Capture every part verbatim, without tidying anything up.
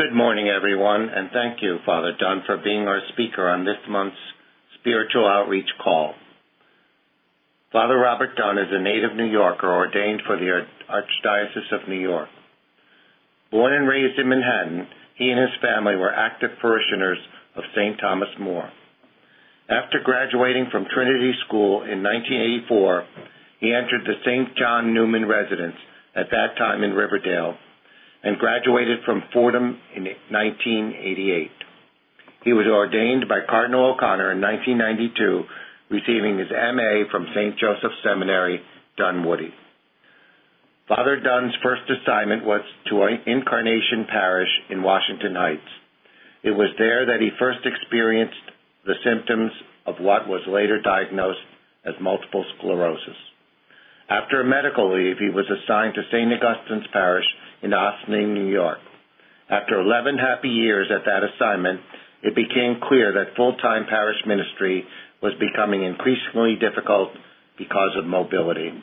Good morning, everyone, and thank you, Father Dunn, for being our speaker on this month's Spiritual Outreach Call. Father Robert Dunn is a native New Yorker ordained for the Archdiocese of New York. Born and raised in Manhattan, he and his family were active parishioners of Saint Thomas More. After graduating from Trinity School in nineteen eighty-four, he entered the Saint John Newman residence, at that time in Riverdale, and graduated from Fordham in nineteen eighty-eight. He was ordained by Cardinal O'Connor in nineteen ninety-two, receiving his M A from Saint Joseph Seminary, Dunwoody. Father Dunn's first assignment was to Incarnation Parish in Washington Heights. It was there that he first experienced the symptoms of what was later diagnosed as multiple sclerosis. After a medical leave, he was assigned to Saint Augustine's Parish in Ossining, New York. After eleven happy years at that assignment, it became clear that full-time parish ministry was becoming increasingly difficult because of mobility.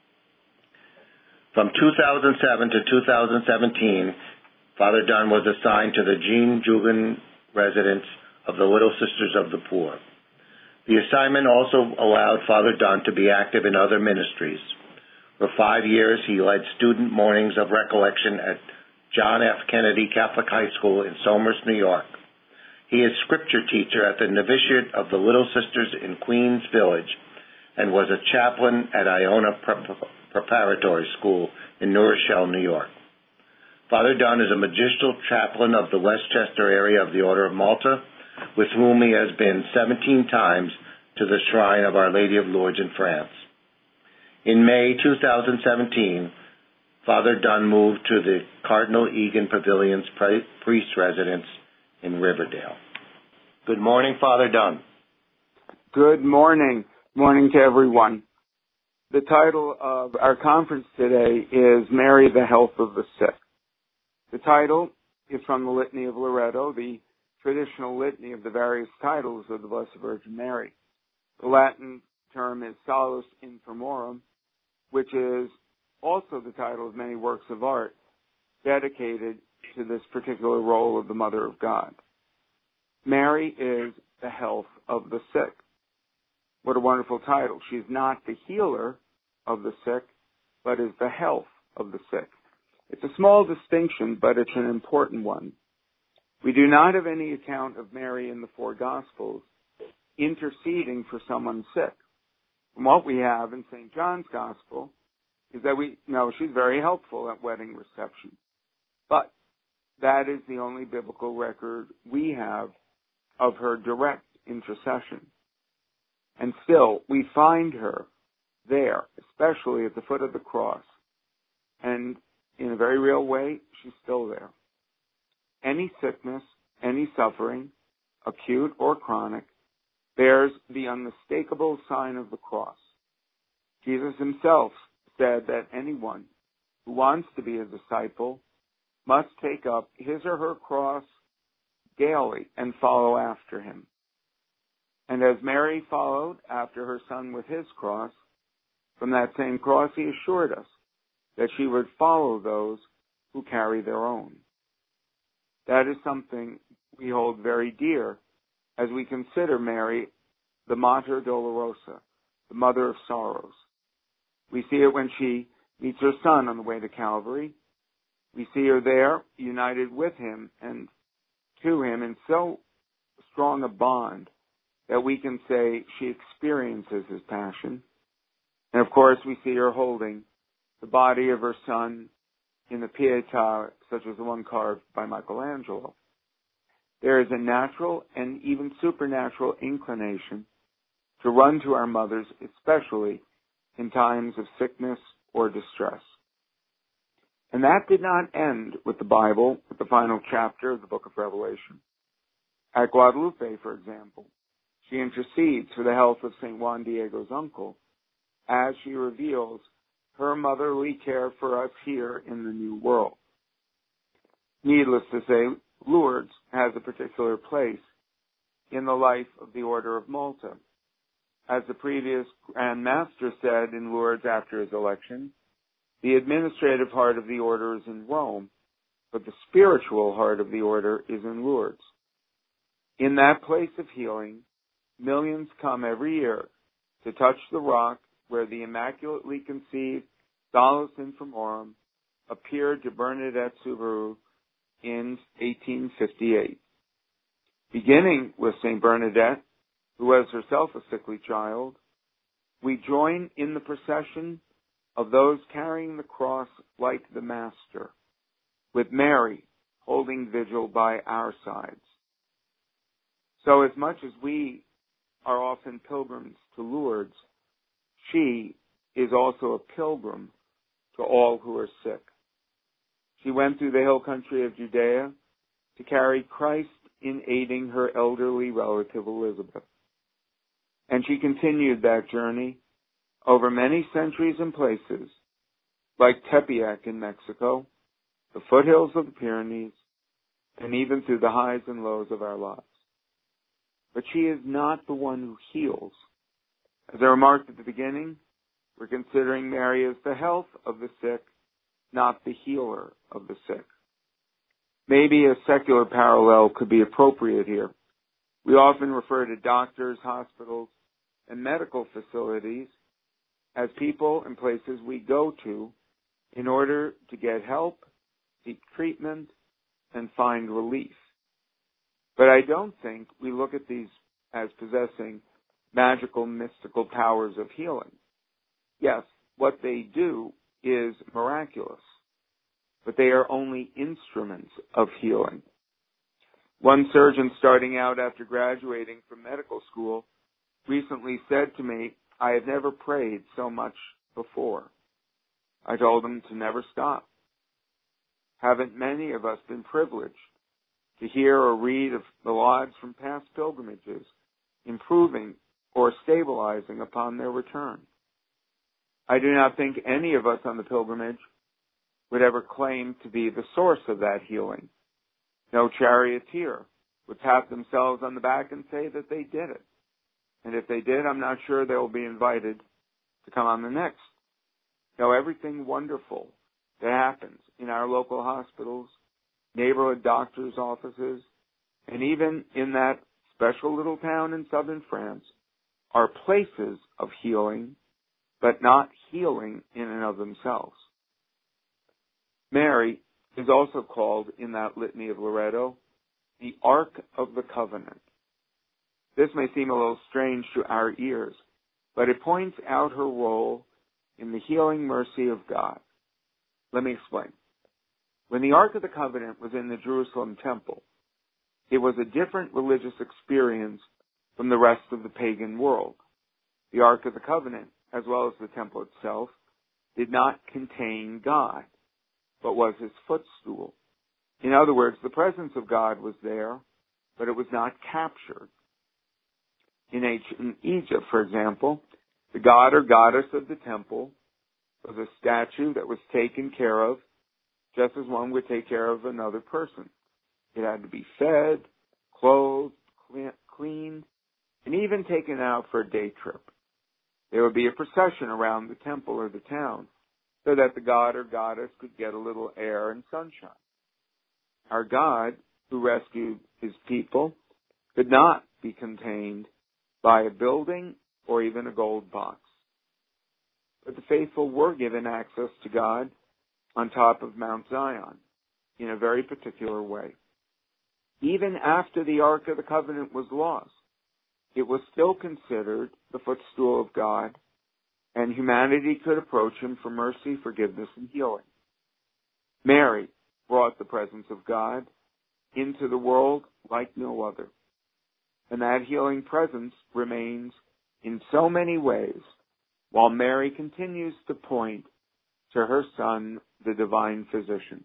From two thousand seven to two thousand seventeen, Father Dunn was assigned to the Jean Jugan residence of the Little Sisters of the Poor. The assignment also allowed Father Dunn to be active in other ministries. For five years, he led student mornings of recollection at John F. Kennedy Catholic High School in Somers, New York. He is scripture teacher at the novitiate of the Little Sisters in Queens Village and was a chaplain at Iona Preparatory School in New Rochelle, New York. Father Dunn is a magistral chaplain of the Westchester area of the Order of Malta, with whom he has been seventeen times to the Shrine of Our Lady of Lourdes in France. In May two thousand seventeen, Father Dunn moved to the Cardinal Egan Pavilions priest residence in Riverdale. Good morning, Father Dunn. Good morning. Morning to everyone. The title of our conference today is Mary, the Health of the Sick. The title is from the Litany of Loreto, the traditional litany of the various titles of the Blessed Virgin Mary. The Latin term is Salus Infirmorum, which is also the title of many works of art dedicated to this particular role of the Mother of God. Mary is the health of the sick. What a wonderful title. She's not the healer of the sick, but is the health of the sick. It's a small distinction, but it's an important one. We do not have any account of Mary in the four Gospels interceding for someone sick. And what we have in Saint John's Gospel is that we know she's very helpful at wedding reception. But that is the only biblical record we have of her direct intercession. And still, we find her there, especially at the foot of the cross. And in a very real way, she's still there. Any sickness, any suffering, acute or chronic, bears the unmistakable sign of the cross. Jesus himself said that anyone who wants to be a disciple must take up his or her cross daily and follow after him. And as Mary followed after her son with his cross, from that same cross he assured us that she would follow those who carry their own. That is something we hold very dear as we consider Mary the Mater Dolorosa, the Mother of Sorrows. We see it when she meets her son on the way to Calvary. We see her there, united with him and to him in so strong a bond that we can say she experiences his passion. And of course, we see her holding the body of her son in a pietà such as the one carved by Michelangelo. There is a natural and even supernatural inclination to run to our mothers, especially in times of sickness or distress. And that did not end with the Bible, with the final chapter of the book of Revelation. At Guadalupe, for example, she intercedes for the health of Saint Juan Diego's uncle as she reveals her motherly care for us here in the New World. Needless to say, Lourdes has a particular place in the life of the Order of Malta. As the previous Grand Master said in Lourdes after his election, the administrative heart of the order is in Rome, but the spiritual heart of the order is in Lourdes. In that place of healing, millions come every year to touch the rock where the immaculately conceived Salus Infirmorum appeared to Bernadette Soubirous in eighteen fifty-eight. Beginning with Saint Bernadette, who was herself a sickly child, we join in the procession of those carrying the cross like the Master, with Mary holding vigil by our sides. So as much as we are often pilgrims to Lourdes, she is also a pilgrim to all who are sick. She went through the hill country of Judea to carry Christ in aiding her elderly relative Elizabeth. And she continued that journey over many centuries and places, like Tepeyac in Mexico, the foothills of the Pyrenees, and even through the highs and lows of our lives. But she is not the one who heals. As I remarked at the beginning, we're considering Mary as the health of the sick, not the healer of the sick. Maybe a secular parallel could be appropriate here. We often refer to doctors, hospitals, and medical facilities as people and places we go to in order to get help, seek treatment, and find relief. But I don't think we look at these as possessing magical, mystical powers of healing. Yes, what they do is miraculous, but they are only instruments of healing. One surgeon starting out after graduating from medical school recently said to me, "I have never prayed so much before." I told him to never stop. Haven't many of us been privileged to hear or read of the lives from past pilgrimages improving or stabilizing upon their return? I do not think any of us on the pilgrimage would ever claim to be the source of that healing. No charioteer would pat themselves on the back and say that they did it. And if they did, I'm not sure they will be invited to come on the next. No, everything wonderful that happens in our local hospitals, neighborhood doctors' offices, and even in that special little town in southern France are places of healing, but not healing in and of themselves. Mary is also called in that litany of Loreto the Ark of the Covenant. This may seem a little strange to our ears, but it points out her role in the healing mercy of God. Let me explain. When the Ark of the Covenant was in the Jerusalem temple, it was a different religious experience from the rest of the pagan world. The Ark of the Covenant, as well as the temple itself, did not contain God, but was his footstool. In other words, the presence of God was there, but it was not captured. In ancient Egypt, for example, the god or goddess of the temple was a statue that was taken care of just as one would take care of another person. It had to be fed, clothed, cleaned, and even taken out for a day trip. There would be a procession around the temple or the town so that the god or goddess could get a little air and sunshine. Our God, who rescued his people, could not be contained by a building or even a gold box. But the faithful were given access to God on top of Mount Zion in a very particular way. Even after the Ark of the Covenant was lost, it was still considered the footstool of God, and humanity could approach him for mercy, forgiveness, and healing. Mary brought the presence of God into the world like no other. And that healing presence remains in so many ways, while Mary continues to point to her Son, the divine physician.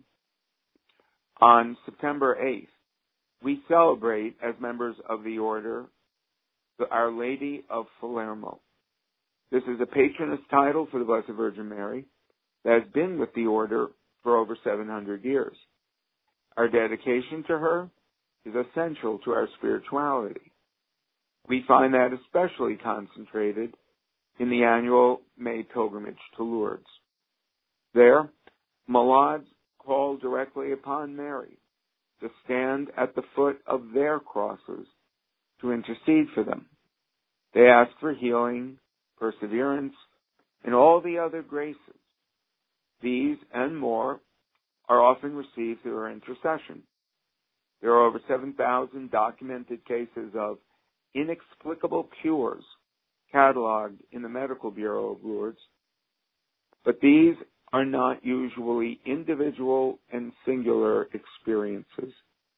On September eighth, we celebrate, as members of the order, Our Lady of Palermo. This is a patroness title for the Blessed Virgin Mary that has been with the order for over seven hundred years. Our dedication to her is essential to our spirituality. We find that especially concentrated in the annual May pilgrimage to Lourdes. There, Malades call directly upon Mary to stand at the foot of their crosses to intercede for them. They ask for healing, perseverance, and all the other graces. These and more are often received through her intercession. There are over seven thousand documented cases of inexplicable cures cataloged in the Medical Bureau of Lourdes, but these are not usually individual and singular experiences.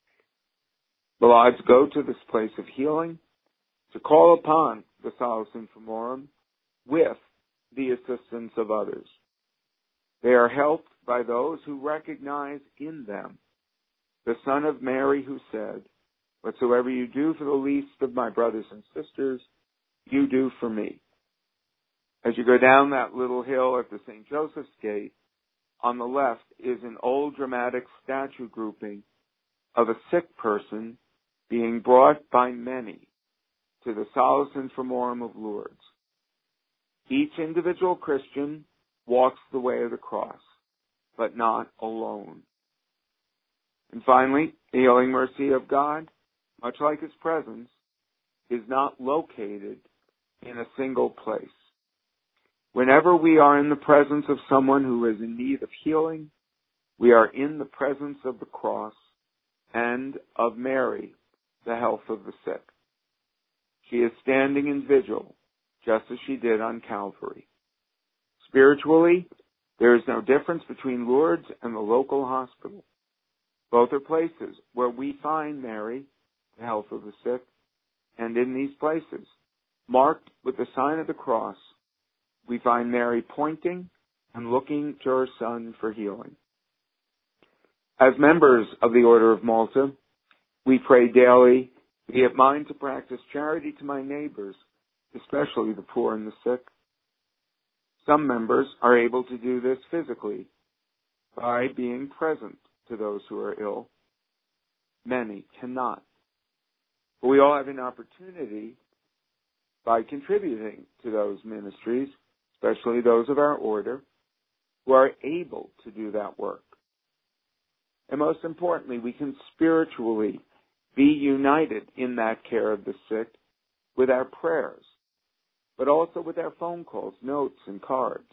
The lives go to this place of healing to call upon the Salus Infirmorum with the assistance of others. They are helped by those who recognize in them the Son of Mary who said, "Whatsoever you do for the least of my brothers and sisters, you do for me." As you go down that little hill at the Saint Joseph's Gate, on the left is an old dramatic statue grouping of a sick person being brought by many to the Salus Infirmorum of Lourdes. Each individual Christian walks the way of the cross, but not alone. And finally, the healing mercy of God, much like His presence, is not located in a single place. Whenever we are in the presence of someone who is in need of healing, we are in the presence of the cross and of Mary, the health of the sick. She is standing in vigil, just as she did on Calvary. Spiritually, there is no difference between Lourdes and the local hospital. Both are places where we find Mary, the health of the sick, and in these places, marked with the sign of the cross, we find Mary pointing and looking to her Son for healing. As members of the Order of Malta, we pray daily, "Be it mine to practice charity to my neighbors, especially the poor and the sick." Some members are able to do this physically by being present to those who are ill. Many cannot. But we all have an opportunity by contributing to those ministries, especially those of our order, who are able to do that work. And most importantly, we can spiritually be united in that care of the sick with our prayers, but also with our phone calls, notes, and cards.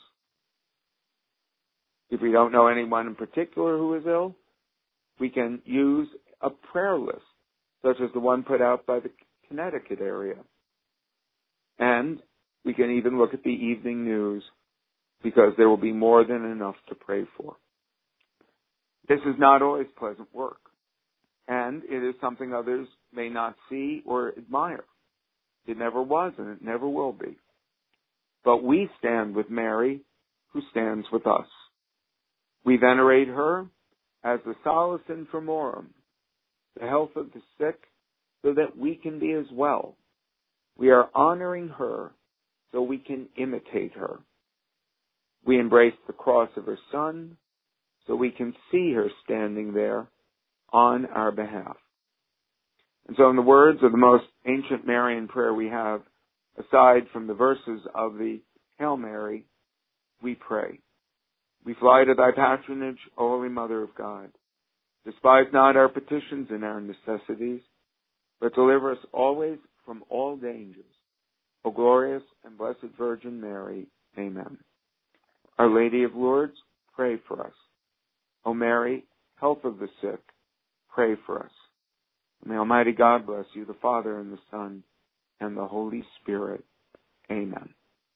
If we don't know anyone in particular who is ill, we can use a prayer list, such as the one put out by the Connecticut area. And we can even look at the evening news, because there will be more than enough to pray for. This is not always pleasant work, and it is something others may not see or admire. It never was, and it never will be. But we stand with Mary, who stands with us. We venerate her as the Salus Infirmorum, the health of the sick, so that we can be as well. We are honoring her so we can imitate her. We embrace the cross of her Son so we can see her standing there on our behalf. And so in the words of the most ancient Marian prayer we have, aside from the verses of the Hail Mary, we pray. We fly to thy patronage, O Holy Mother of God. Despise not our petitions and our necessities, but deliver us always from all dangers. O glorious and blessed Virgin Mary. Amen. Our Lady of Lourdes, pray for us. O Mary, health of the sick, pray for us. May Almighty God bless you, the Father and the Son and the Holy Spirit. Amen.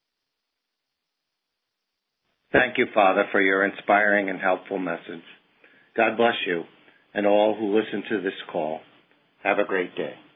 Thank you, Father, for your inspiring and helpful message. God bless you and all who listen to this call. Have a great day.